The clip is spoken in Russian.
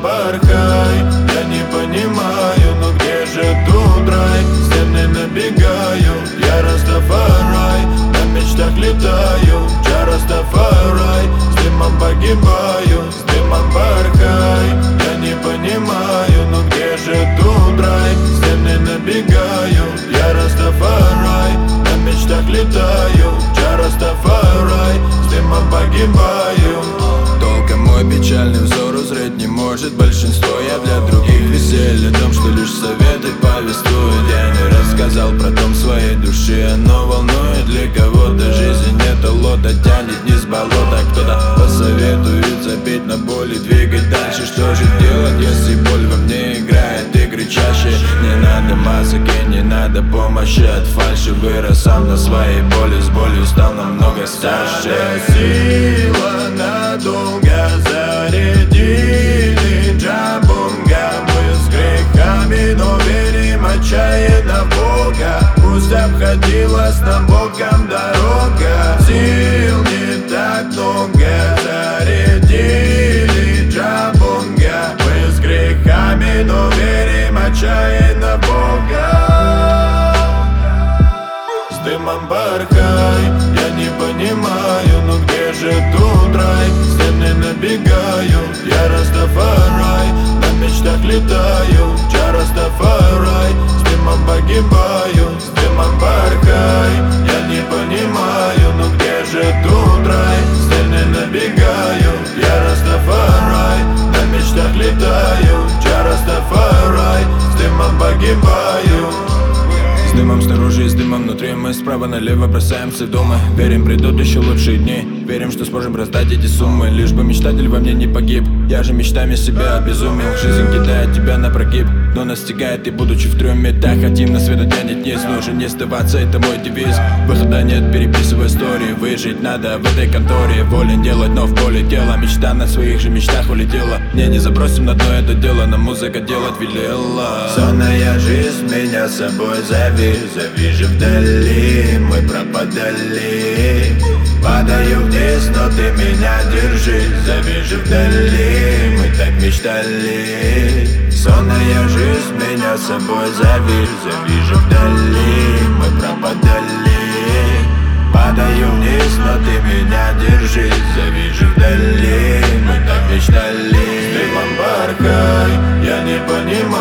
порхай. Я не понимаю, но где же тут рай? Стены набегают, я Растафарай. На мечтах летаю, я Растафарай. С дымом погибаю, с дымом порхай. Я не понимаю, но где же тут рай? Стены набегают, я Растафарай. На мечтах летаю, я Растафарай. С дымом погибаю. Толком мой печальный взор узреть не может большинство. Я для других веселье о том, что лишь советы повествуют. Я не рассказал про том своей души, оно волнует. Для кого-то жизнь это лота, тянет не с болота. Кто-то посоветует забить на боль и двигать дальше. Что же делать, если боль во мне играет игры чаще? Не надо масок и не надо помощи от фальши. Вырос сам на своей боли, с болью стал намного старше. Сила надолго зарядили джабунга. Мы с грехами, но верим отчаянно в Бога. Пусть обходилась нам боком дорога. Сил не так много зарядили джабунга. Мы с грехами, но верим отчаянно в Бога. С дымом порхай, я не понимаю, но где же тут рай? Стены набегают, я Растафарай. На мечтах летаю, я Растафарай. С дымом погибаю, с дымом порхай. Я не понимаю, но где же тут рай? Стены набегают, я Растафарай. На мечтах летаю, я Растафарай. С дымом погибаю. С дымом снаружи и с дымом внутри. Мы справа налево бросаемся в думы. Верим, придут еще лучшие дни. Верим, что сможем раздать эти суммы. Лишь бы мечтатель во мне не погиб. Я же мечтами себя обезумел. Жизнь кидает тебя на прогиб, но настигает и будучи в трюме. Так хотим на свет тянет вниз. Нужно не сдаваться, это мой девиз. Выхода нет, переписывай истории. Выжить надо в этой конторе. Волен делать, но в поле дела. Мечта на своих же мечтах улетела. Не забросим на дно это дело. Нам музыка делать велела. Сонная жизнь меня с собой зови. Завижу вдали, мы пропадали. Падаю вниз, но ты меня держи. Завижу вдали, мы так мечтали. Сонная жизнь меня с собой зови. Завижу вдали, мы пропадали. Падаю вниз, но ты меня держи. Завижу вдали, мы так мечтали. С дымом порхай, я не понимаю,